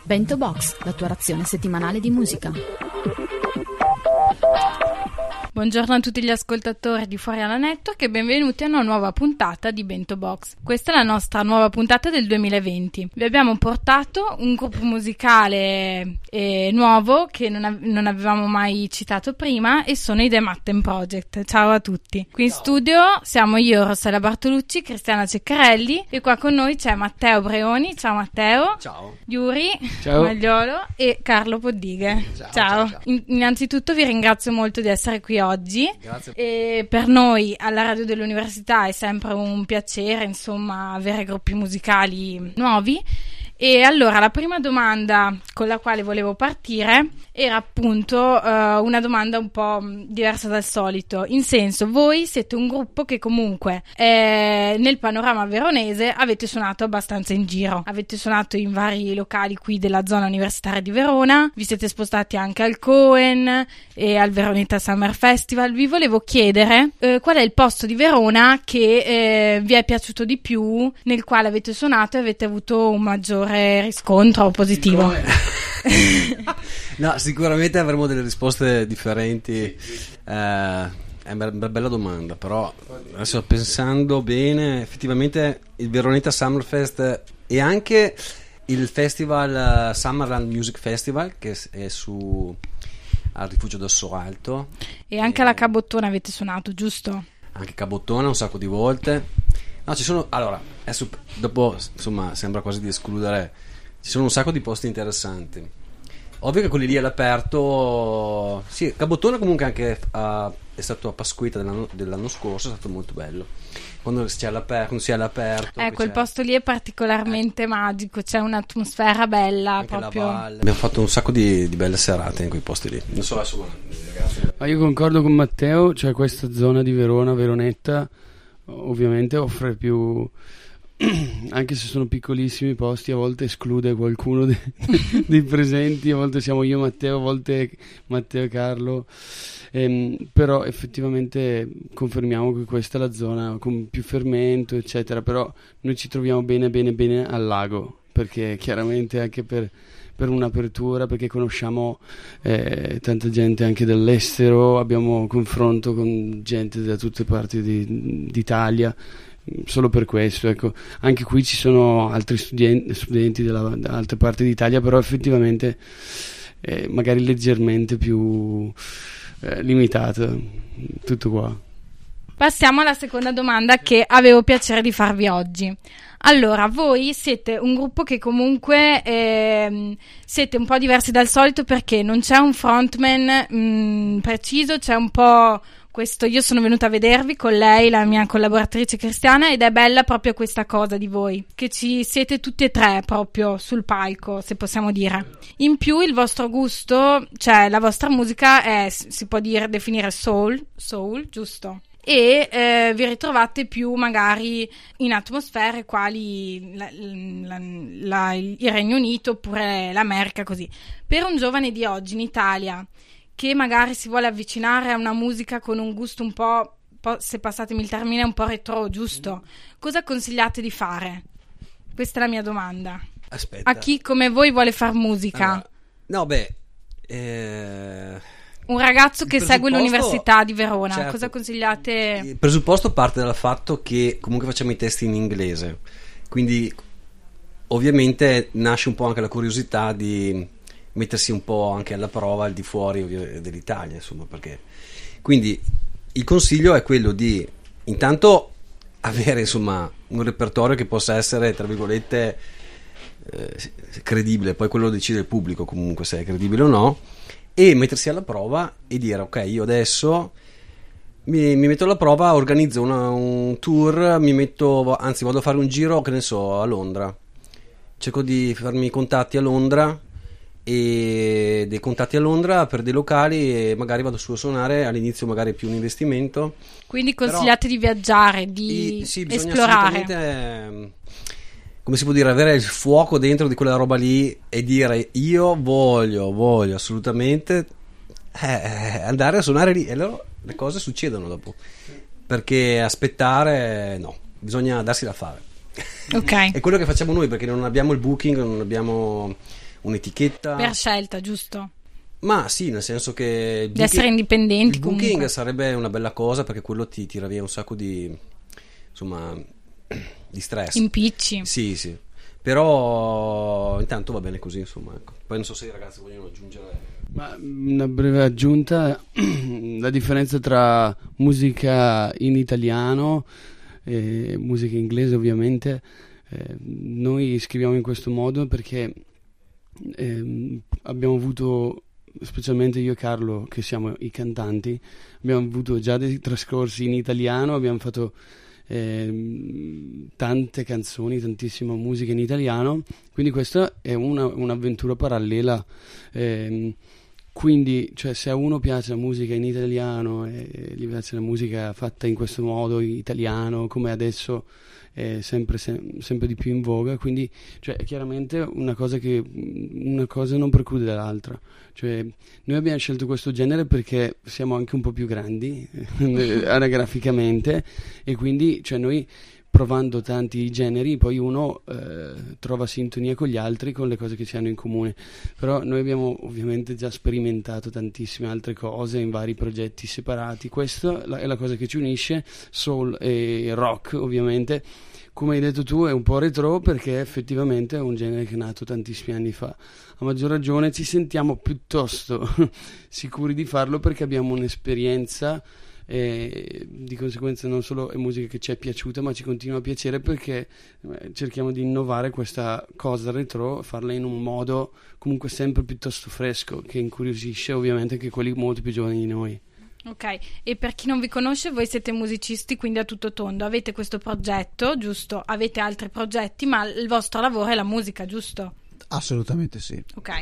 Bento Box, la tua razione settimanale di musica. Buongiorno a tutti gli ascoltatori di Fuori alla Network e benvenuti a una nuova puntata di Bento Box. Questa è la nostra nuova puntata del 2020. Vi abbiamo portato un gruppo musicale nuovo che non avevamo mai citato prima e sono i The Matten Project. Ciao a tutti. Qui in studio siamo io, Rossella Bartolucci, Cristiana Ceccarelli e qua con noi c'è Matteo Breoni. Ciao Matteo. Ciao. Yuri Ciao. Magliolo e Carlo Poddighe. Ciao. Innanzitutto vi ringrazio molto di essere qui oggi. Grazie. E per noi alla radio dell'università è sempre un piacere, insomma, avere gruppi musicali nuovi. E allora la prima domanda con la quale volevo partire era appunto una domanda un po' diversa dal solito, in senso, voi siete un gruppo che comunque nel panorama veronese avete suonato abbastanza in giro, avete suonato in vari locali qui della zona universitaria di Verona, vi siete spostati anche al Cohen e al Veroneta Summer Festival. Vi volevo chiedere qual è il posto di Verona che vi è piaciuto di più, nel quale avete suonato e avete avuto un maggiore riscontro positivo. No, sicuramente avremo delle risposte differenti. È una bella domanda, però adesso pensando bene, effettivamente il Veroneta Summerfest e anche il festival Summerland Music Festival che è al Rifugio d'Osso Alto, e anche alla Cabottona avete suonato, giusto? Anche Cabottona un sacco di volte. No, ci sono, allora, adesso, dopo insomma sembra quasi di escludere, ci sono un sacco di posti interessanti. Ovvio che quelli lì all'aperto, sì, Cabottona comunque anche è stato a Pasquetta dell'anno scorso, è stato molto bello. Quando si è all'aperto. Quel posto lì è particolarmente magico, c'è un'atmosfera bella anche proprio. La valle. Abbiamo fatto un sacco di belle serate in quei posti lì. Non so adesso, ragazzi. Ma io concordo con Matteo, cioè questa zona di Verona, Veronetta, ovviamente offre più, anche se sono piccolissimi posti, a volte esclude qualcuno dei presenti, a volte siamo io e Matteo, a volte Matteo e Carlo, però effettivamente confermiamo che questa è la zona con più fermento eccetera, però noi ci troviamo bene al lago, perché chiaramente anche per un'apertura, perché conosciamo tanta gente anche dall'estero, abbiamo confronto con gente da tutte parti d'Italia, solo per questo, ecco. Anche qui ci sono altri studenti da altre parti d'Italia, però effettivamente magari leggermente più limitato, tutto qua. Passiamo alla seconda domanda che avevo piacere di farvi oggi. Allora, voi siete un gruppo che comunque siete un po' diversi dal solito, perché non c'è un frontman preciso, c'è un po' questo. Io sono venuta a vedervi con lei, la mia collaboratrice Cristiana, ed è bella proprio questa cosa di voi, che ci siete tutti e tre proprio sul palco, se possiamo dire. In più il vostro gusto, cioè la vostra musica si può definire soul, giusto? E vi ritrovate più magari in atmosfere quali il Regno Unito oppure l'America, così. Per un giovane di oggi in Italia che magari si vuole avvicinare a una musica con un gusto un po', se passatemi il termine, un po' retro, giusto? Cosa consigliate di fare? Questa è la mia domanda. Aspetta. A chi come voi vuole far musica? Allora, un ragazzo che segue l'università di Verona, certo, cosa consigliate? Il presupposto parte dal fatto che comunque facciamo i testi in inglese, quindi ovviamente nasce un po' anche la curiosità di mettersi un po' anche alla prova al di fuori dell'Italia, insomma, perché quindi il consiglio è quello di intanto avere insomma un repertorio che possa essere, tra virgolette, credibile, poi quello lo decide il pubblico comunque se è credibile o no, e mettersi alla prova e dire ok, io adesso mi metto alla prova, organizzo un tour, vado a fare un giro, che ne so, a Londra, cerco di farmi contatti a Londra e dei contatti a Londra per dei locali e magari vado su a suonare, all'inizio magari più un investimento. Quindi consigliate di viaggiare, di esplorare. Come si può dire, avere il fuoco dentro di quella roba lì e dire io voglio assolutamente andare a suonare lì, e allora le cose succedono dopo, perché aspettare no, bisogna darsi da fare. Ok. È quello che facciamo noi, perché non abbiamo il booking, non abbiamo un'etichetta. Per scelta, giusto? Ma sì, nel senso che Di essere indipendenti il booking comunque. sarebbe una bella cosa, perché quello ti tira via un sacco di, insomma, di stress. Impicci. Sì. Però intanto va bene così, insomma, ecco. Poi non so se i ragazzi vogliono aggiungere. Ma una breve aggiunta, la differenza tra musica in italiano e musica inglese ovviamente, noi scriviamo in questo modo perché abbiamo avuto, specialmente io e Carlo che siamo i cantanti, abbiamo avuto già dei trascorsi in italiano, abbiamo fatto tante canzoni, tantissima musica in italiano, quindi questa è un'avventura parallela, quindi cioè, se a uno piace la musica in italiano e gli piace la musica fatta in questo modo italiano, come adesso è sempre di più in voga, quindi cioè, chiaramente una cosa non preclude l'altra. Cioè, noi abbiamo scelto questo genere perché siamo anche un po' più grandi anagraficamente, e quindi cioè, noi provando tanti generi poi uno trova sintonia con gli altri, con le cose che ci hanno in comune. Però noi abbiamo ovviamente già sperimentato tantissime altre cose in vari progetti separati. Questa è la cosa che ci unisce, soul e rock ovviamente. Come hai detto tu, è un po' retro perché effettivamente è un genere che è nato tantissimi anni fa. A maggior ragione ci sentiamo piuttosto sicuri di farlo perché abbiamo un'esperienza e di conseguenza non solo è musica che ci è piaciuta, ma ci continua a piacere perché cerchiamo di innovare questa cosa retro, farla in un modo comunque sempre piuttosto fresco, che incuriosisce ovviamente anche quelli molto più giovani di noi. Ok, e per chi non vi conosce, voi siete musicisti, quindi a tutto tondo, avete questo progetto, giusto? Avete altri progetti, ma il vostro lavoro è la musica, giusto? Assolutamente sì. Ok.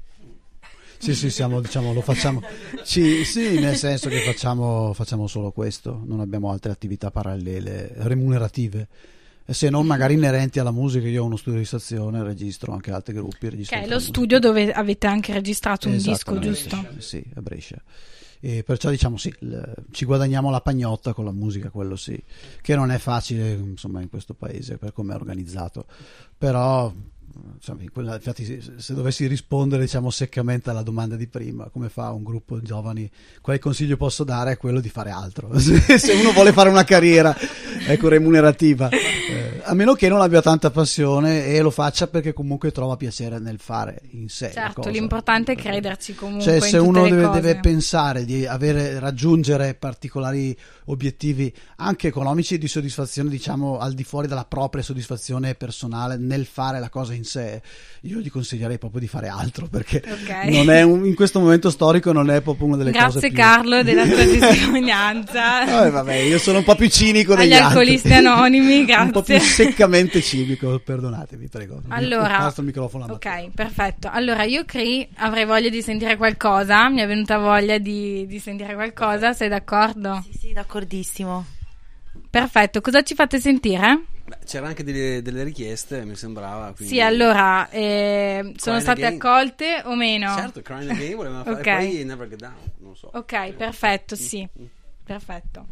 Sì, siamo, diciamo, lo facciamo. Sì, nel senso che facciamo solo questo, non abbiamo altre attività parallele remunerative. Se non magari inerenti alla musica. Io ho uno studio di stazione, registro anche altri gruppi. Ok, lo studio dove avete anche registrato un disco, giusto? Sì, a Brescia. E perciò diciamo sì, ci guadagniamo la pagnotta con la musica, quello sì, che non è facile insomma in questo paese per come è organizzato, però insomma, infatti se dovessi rispondere diciamo seccamente alla domanda di prima, come fa un gruppo di giovani, quale consiglio posso dare è quello di fare altro se uno vuole fare una carriera ecco remunerativa, a meno che non abbia tanta passione e lo faccia perché comunque trova piacere nel fare in sé. Certo, l'importante è crederci comunque, cioè, se in tutte uno le cose. deve pensare di raggiungere particolari obiettivi anche economici di soddisfazione, diciamo al di fuori della propria soddisfazione personale nel fare la cosa in sé, io gli consiglierei proprio di fare altro, perché non è in questo momento storico non è proprio una delle cose Grazie più... Carlo della tua testimonianza. Vabbè, io sono un po' più cinico degli agli alcolisti anonimi, grazie. Un po' più seccamente cinico, perdonatemi, prego. Allora, il microfono ok, perfetto. Allora io avrei voglia di sentire qualcosa, mi è venuta voglia di sentire qualcosa, sei d'accordo? Sì, d'accordissimo. Perfetto, cosa ci fate sentire? Beh, c'era anche delle richieste, mi sembrava. Quindi... Sì, allora, sono state accolte o meno? Certo, Crying Again volevamo fare, Okay. poi Never Get Down, non so. Ok, perfetto, sì, perfetto.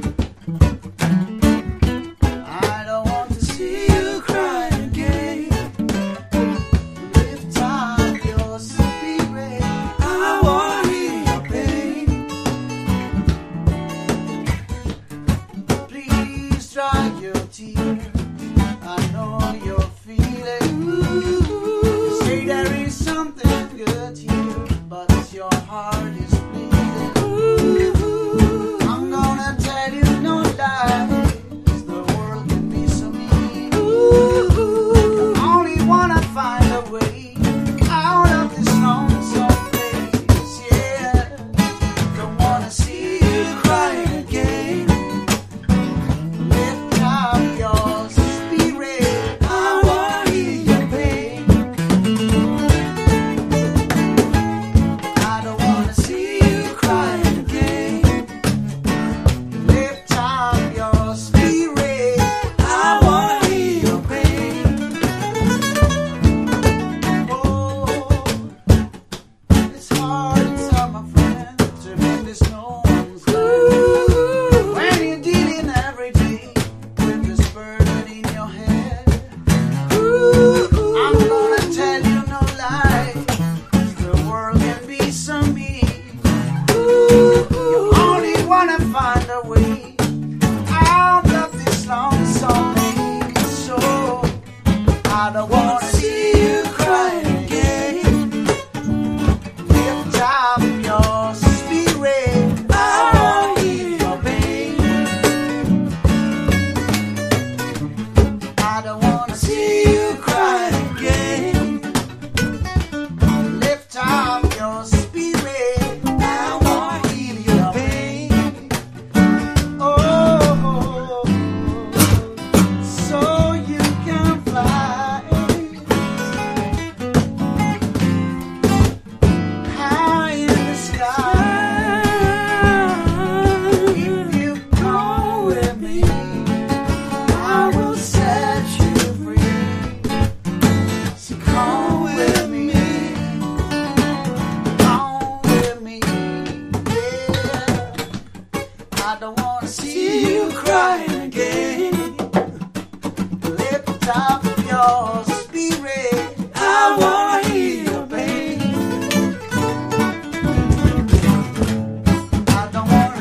I don't want to see you cry again.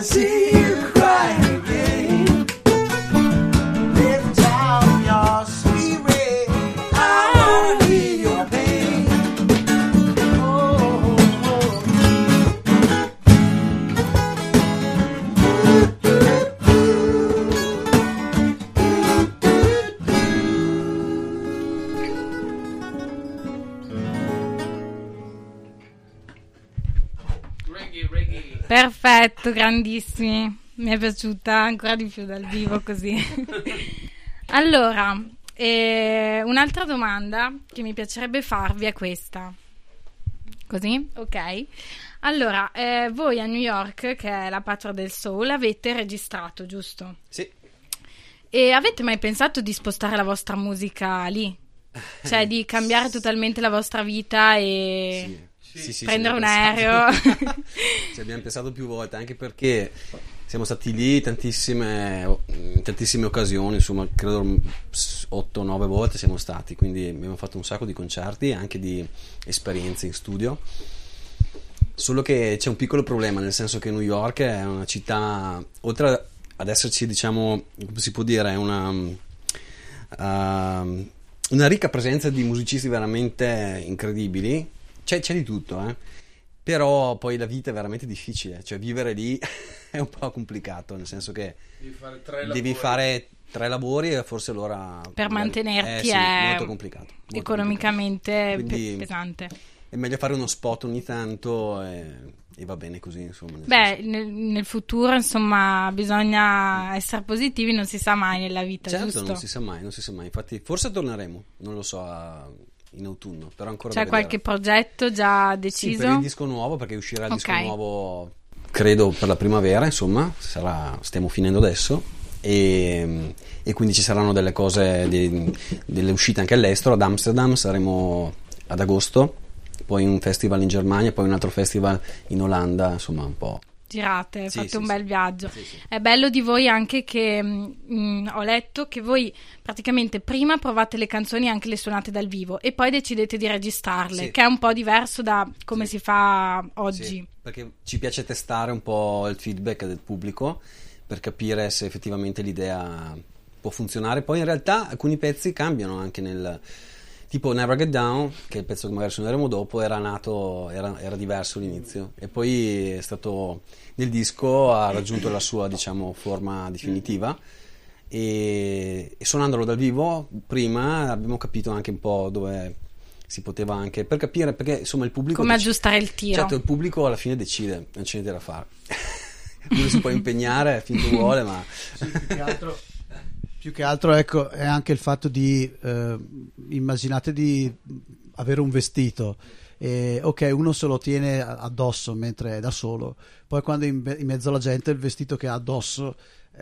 see you cry again. Lift down your spirit, I wanna hear your pain. Oh, Perfetto, grandissimi. Mi è piaciuta ancora di più dal vivo così. Allora, un'altra domanda che mi piacerebbe farvi è questa. Così? Ok. Allora, voi a New York, che è la patria del soul, avete registrato, giusto? Sì. E avete mai pensato di spostare la vostra musica lì? Cioè di cambiare totalmente la vostra vita e... Sì, prendere un pensato. aereo? Ci abbiamo pensato più volte, anche perché siamo stati lì in tantissime occasioni, insomma credo 8-9 volte siamo stati, quindi abbiamo fatto un sacco di concerti e anche di esperienze in studio. Solo che c'è un piccolo problema, nel senso che New York è una città, oltre ad esserci, diciamo, come si può dire, una ricca presenza di musicisti veramente incredibili. C'è di tutto, però poi la vita è veramente difficile, cioè vivere lì è un po' complicato, nel senso che devi fare 3 lavori e forse allora per mantenerti sì, è molto complicato, molto economicamente Quindi pesante. è meglio fare uno spot ogni tanto e va bene così, insomma. Nel futuro, insomma, bisogna essere positivi, non si sa mai nella vita, certo, giusto? non si sa mai, infatti forse torneremo, non lo so, in autunno, però ancora c'è da qualche vedere. Progetto già deciso? Sì, per il disco nuovo, perché uscirà il disco Ok. nuovo credo per la primavera, insomma, stiamo finendo adesso e quindi ci saranno delle cose, delle uscite anche all'estero. Ad Amsterdam saremo ad agosto, poi un festival in Germania, poi un altro festival in Olanda, insomma un po'. Girate, Sì, fate sì, un sì. bel viaggio. Sì, sì. È bello di voi anche che ho letto che voi praticamente prima provate le canzoni, anche le suonate dal vivo, e poi decidete di registrarle, Sì. che è un po' diverso da come Sì. si fa oggi. Sì, perché ci piace testare un po' il feedback del pubblico per capire se effettivamente l'idea può funzionare. Poi in realtà alcuni pezzi cambiano anche tipo Never Get Down, che è il pezzo che magari suoneremo dopo, era diverso all'inizio e poi è stato nel disco, ha raggiunto la sua, diciamo, forma definitiva e suonandolo dal vivo prima abbiamo capito anche un po' dove si poteva, anche per capire, perché insomma il pubblico Come aggiustare il tiro. certo, il pubblico alla fine decide, non c'è niente da fare. Uno si può impegnare finché vuole, ma Sì, più che altro ecco, è anche il fatto di immaginate di avere un vestito e ok, uno se lo tiene addosso mentre è da solo, poi quando è in mezzo alla gente il vestito che ha addosso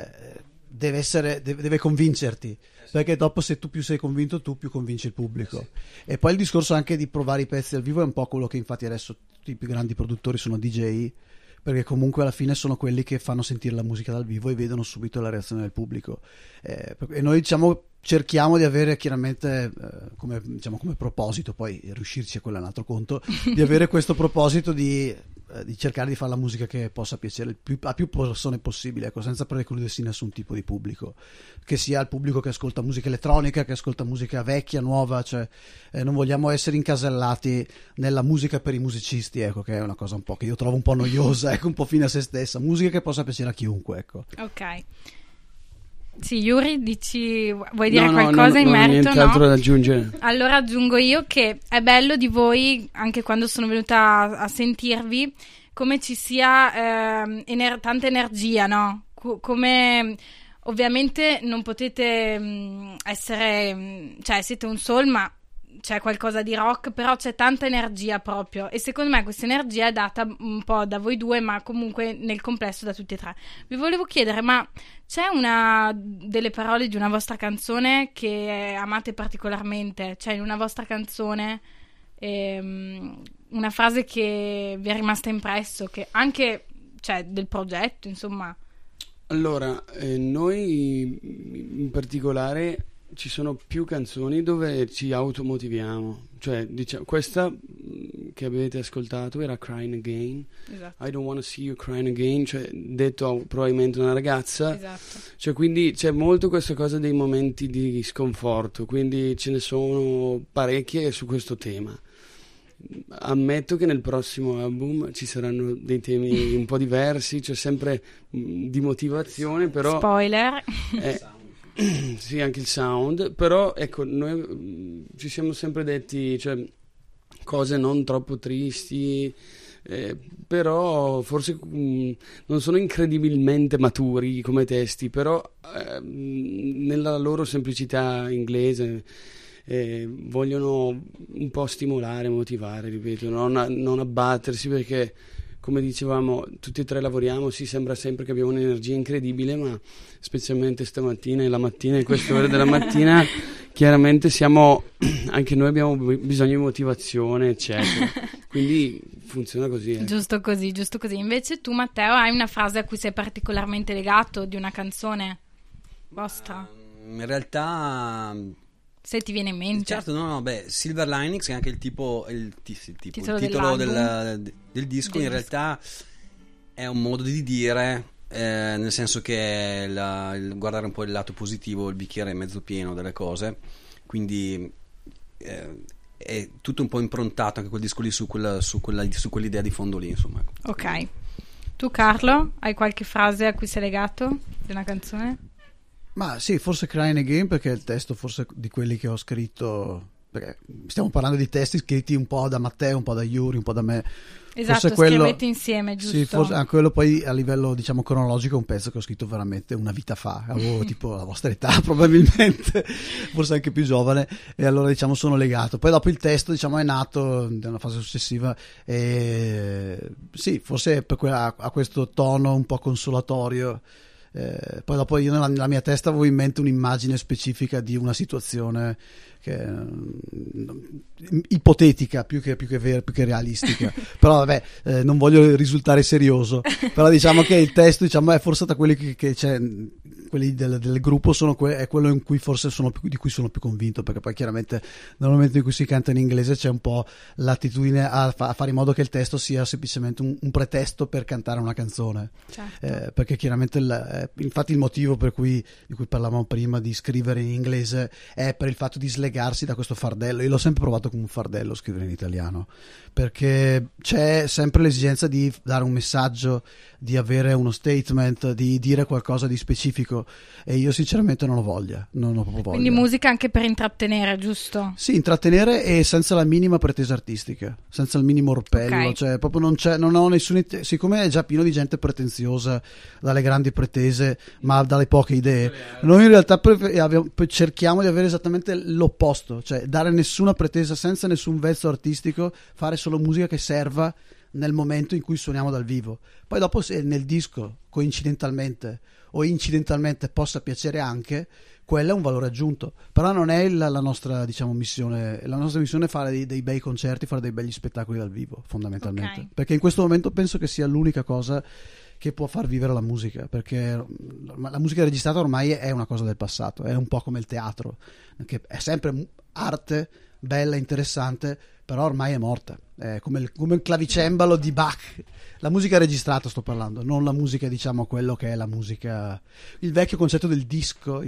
deve convincerti, perché dopo se tu più sei convinto tu più convinci il pubblico. E poi il discorso anche di provare i pezzi al vivo è un po' quello che infatti adesso tutti i più grandi produttori sono DJ, perché comunque alla fine sono quelli che fanno sentire la musica dal vivo e vedono subito la reazione del pubblico, e noi diciamo cerchiamo di avere chiaramente come proposito, poi riuscirci a quello è un altro conto, di avere questo proposito di cercare di fare la musica che possa piacere a più persone possibile, ecco, senza precludersi nessun tipo di pubblico, che sia il pubblico che ascolta musica elettronica, che ascolta musica vecchia, nuova, cioè non vogliamo essere incasellati nella musica per i musicisti, ecco, che è una cosa un po' che io trovo un po' noiosa, ecco, un po' fine a se stessa, musica che possa piacere a chiunque, ecco. Ok. Sì, Yuri, vuoi dire No, qualcosa in merito? Nient'altro No? da aggiungere. Allora aggiungo io che è bello di voi, anche quando sono venuta a sentirvi, come ci sia tanta energia, no? Come ovviamente non potete essere, cioè siete un soul, ma c'è qualcosa di rock, però c'è tanta energia proprio, e secondo me questa energia è data un po' da voi due, ma comunque nel complesso da tutti e tre. Vi volevo chiedere, ma c'è delle parole di una vostra canzone che amate particolarmente? Cioè in una vostra canzone una frase che vi è rimasta impresso, che anche, cioè, del progetto, insomma? Allora, noi in particolare ci sono più canzoni dove ci automotiviamo, cioè diciamo, questa che avete ascoltato era Crying Again. Esatto. I don't want to see you crying again, cioè detto a probabilmente una ragazza. Esatto. Cioè, quindi c'è molto questa cosa dei momenti di sconforto, quindi ce ne sono parecchie su questo tema. Ammetto che nel prossimo album ci saranno dei temi un po' diversi, c'è sempre di motivazione, però Spoiler. sì, anche il sound, però ecco, noi ci siamo sempre detti, cioè, cose non troppo tristi, però forse non sono incredibilmente maturi come testi, però nella loro semplicità inglese vogliono un po' stimolare, motivare, ripeto, non abbattersi, perché come dicevamo tutti e tre lavoriamo, sì, sembra sempre che abbiamo un'energia incredibile, ma specialmente stamattina e la mattina, in queste ore della mattina, chiaramente anche noi abbiamo bisogno di motivazione, eccetera, quindi funziona così. Giusto così. Invece tu, Matteo, hai una frase a cui sei particolarmente legato di una canzone vostra? In realtà, se ti viene in mente. certo, Silver Linings, che è anche il titolo dell'album. del disco, in realtà è un modo di dire, nel senso che è guardare un po' il lato positivo, il bicchiere mezzo pieno delle cose, quindi è tutto un po' improntato anche quel disco lì su quell'idea di fondo lì, insomma. Ok. Tu, Carlo, hai qualche frase a cui sei legato di una canzone? Ma sì, forse Crying Again, perché è il testo forse di quelli che ho scritto, perché stiamo parlando di testi scritti un po' da Matteo, un po' da Yuri, un po' da me. Esatto, forse quello, scrivete insieme, giusto? Sì, forse quello poi a livello, diciamo, cronologico è un pezzo che ho scritto veramente una vita fa, avevo tipo la vostra età probabilmente, forse anche più giovane, e allora diciamo sono legato. Poi dopo il testo, diciamo, è nato nella fase successiva, e sì, forse ha questo tono un po' consolatorio. Poi dopo io nella mia testa avevo in mente un'immagine specifica di una situazione che ipotetica più che vera, più che realistica. Però vabbè, non voglio risultare serioso, però diciamo che il testo, diciamo, è forse da quelli che c'è, quelli del gruppo è quello in cui forse di cui sono più convinto, perché poi chiaramente nel momento in cui si canta in inglese c'è un po' l'attitudine a fare in modo che il testo sia semplicemente un pretesto per cantare una canzone. Certo. Perché chiaramente infatti il motivo di cui parlavamo prima di scrivere in inglese è per il fatto di slegarsi da questo fardello. Io l'ho sempre provato come un fardello scrivere in italiano, perché c'è sempre l'esigenza di dare un messaggio, di avere uno statement, di dire qualcosa di specifico, e io sinceramente non ho voglia, non ho proprio voglia. Quindi musica anche per intrattenere, giusto? Sì, intrattenere, e senza la minima pretesa artistica, senza il minimo orpello, Okay. cioè proprio non ho nessun, siccome è già pieno di gente pretenziosa dalle grandi pretese, ma dalle poche idee, noi in realtà cerchiamo di avere esattamente l'opposto, cioè dare nessuna pretesa, senza nessun vezzo artistico, fare solo musica che serva nel momento in cui suoniamo dal vivo. Poi dopo, se nel disco coincidentalmente o incidentalmente possa piacere anche, quello è un valore aggiunto, però non è la nostra, diciamo, missione. La nostra missione è fare dei bei concerti, fare dei begli spettacoli dal vivo, fondamentalmente. Ok. Perché in questo momento penso che sia l'unica cosa che può far vivere la musica, perché la musica registrata ormai è una cosa del passato, è un po' come il teatro, che è sempre arte bella, interessante, però ormai è morta, è come il clavicembalo di Bach. La musica registrata sto parlando, non la musica, diciamo, quello che è la musica, il vecchio concetto del disco,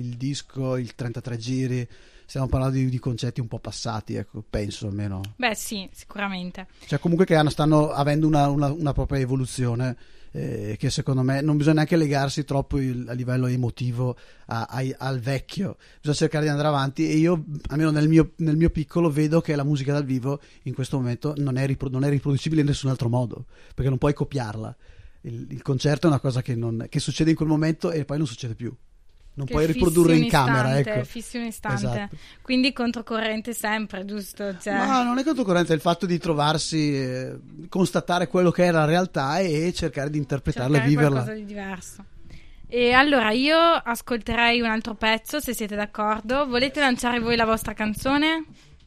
il 33 giri. Stiamo parlando di concetti un po' passati, ecco, penso almeno. Beh, sì, sicuramente. Cioè comunque che stanno avendo una propria evoluzione, che secondo me non bisogna neanche legarsi troppo a livello emotivo al vecchio, bisogna cercare di andare avanti, e io, almeno nel mio piccolo, vedo che la musica dal vivo in questo momento non è riproducibile in nessun altro modo, perché non puoi copiarla. Il concerto è una cosa che succede in quel momento e poi non succede più. Non Che puoi riprodurre in camera, ecco. Fissi un istante. Esatto. Quindi controcorrente sempre, giusto? Cioè... Ma non è controcorrente, è il fatto di trovarsi, constatare quello che è la realtà e cercare di interpretarla e viverla. Qualcosa di diverso. E allora io ascolterei un altro pezzo, se siete d'accordo. Volete lanciare voi la vostra canzone?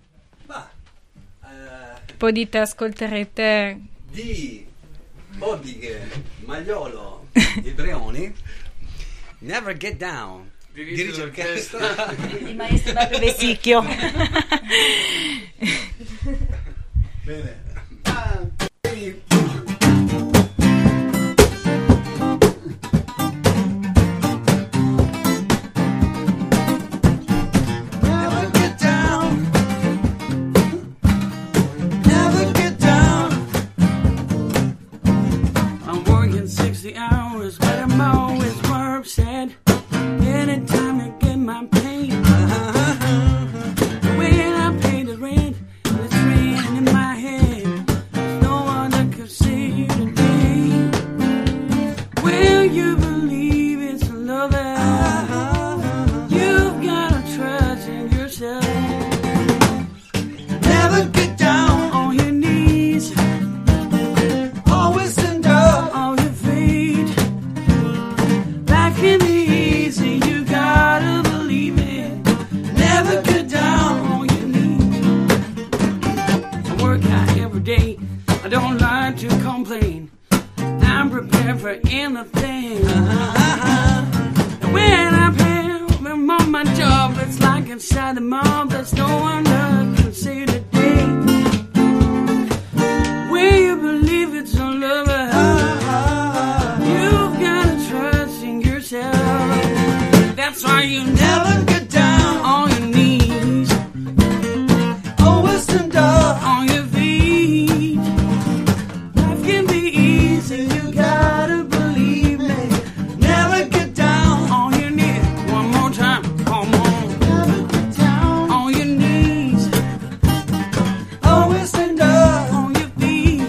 Poi dite, ascolterete Di Bobbig, Magliolo e Breoni, Never Get Down. Dirige orchestra. Il maestro Beppe Vesicchio. Bene. knows, but I'm always more upset anytime I get my pay. When I pay the rent, it's raining in my head. There's no one that could save the day. Will you believe it's love? You've got to trust in yourself. Never get down On your knees, always stand up. on your feet. Life can be easy, you gotta believe it. Never get down On your knees. I work out every day, I don't like to complain. I'm prepared for anything. And when I'm on my job, it's like inside the mob. There's no one that can say the day. Will you believe it's a lover? You've got to trust in yourself. That's why you never get down, on your knees, always stand up. on your feet. Life can be easy, you gotta believe me. Never get down, On your knees, one more time, come on. never get down, On your knees, always stand up. on your feet.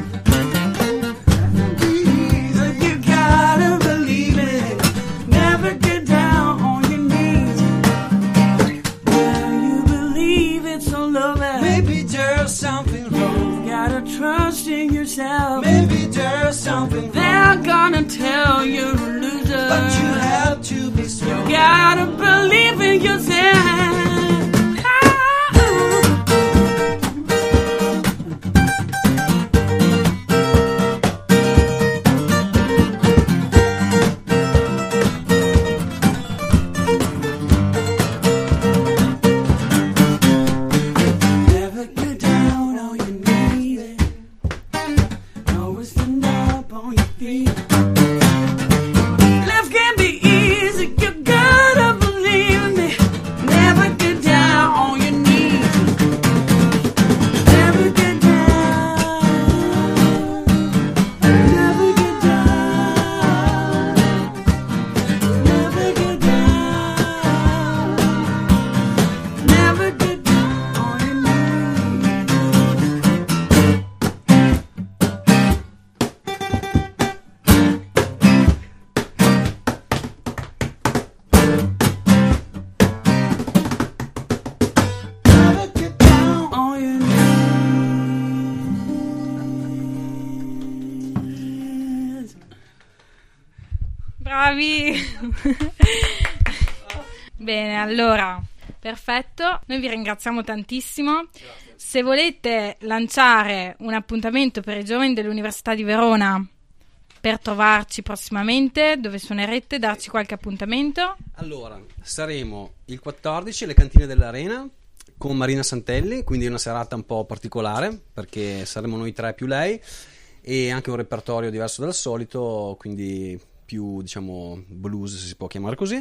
Easy, You gotta believe it. Never get down on your knees. Will you believe it's a love? maybe there's something wrong. You gotta trust in yourself. Maybe there's something wrong, They're gonna tell you to lose it. but you have to be strong. Gotta believe in yourself. Never get down on your knees. Always stand up on your feet. Life can be easy, you gotta believe in me. Never get down on your knees. Never get down. Never get down. Never get down. Never get down on your knees. Never get down, On your knees. Bravi! Bene, allora, perfetto. Noi vi ringraziamo tantissimo. Se volete lanciare un appuntamento per i giovani dell'Università di Verona per trovarci prossimamente, dove suonerete, darci qualche appuntamento. Allora, saremo il 14 alle cantine dell'Arena con Marina Santelli, quindi una serata un po' particolare perché saremo noi tre più lei e anche un repertorio diverso dal solito, quindi più, diciamo, blues, se si può chiamare così.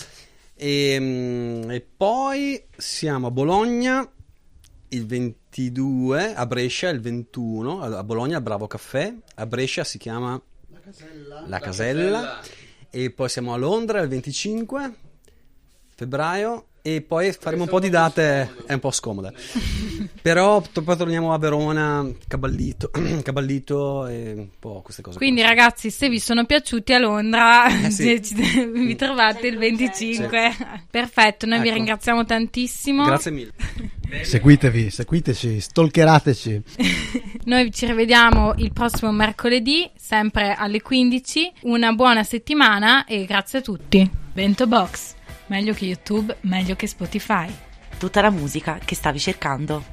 E poi siamo a Bologna il 22, a Brescia il 21, a Bologna al Bravo Caffè, a Brescia si chiama La Casella, e poi siamo a Londra il 25 febbraio e poi faremo un po' di date, è un po' scomoda, però poi torniamo a Verona, Caballito e un po' queste cose. Quindi ragazzi, se vi sono piaciuti a Londra, sì. vi trovate il 25. Perfetto, noi vi Ecco. ringraziamo tantissimo. Grazie mille. Seguiteci, stalkerateci. Noi ci rivediamo il prossimo mercoledì, sempre alle 15. Una buona settimana e grazie a tutti. Bento Box, meglio che YouTube, meglio che Spotify. Tutta la musica che stavi cercando.